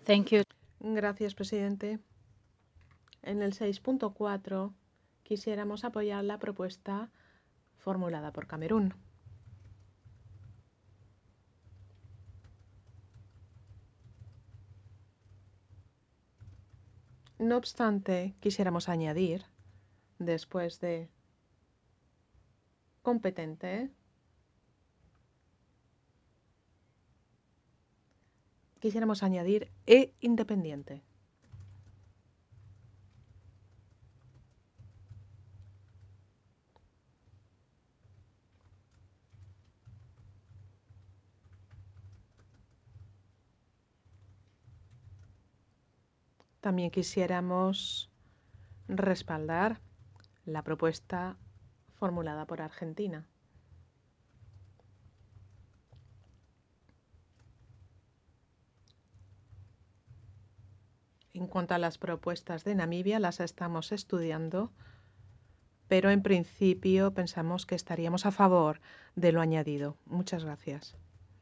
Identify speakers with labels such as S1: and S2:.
S1: Thank you.
S2: Gracias, presidente. En el 6.4 quisiéramos apoyar la propuesta formulada por Camerún. No obstante, quisiéramos añadir, después de competente, quisiéramos añadir e independiente. También quisiéramos respaldar la propuesta formulada por Argentina. En cuanto a las propuestas de Namibia, las estamos estudiando, pero en principio pensamos que estaríamos a favor de lo añadido. Muchas gracias.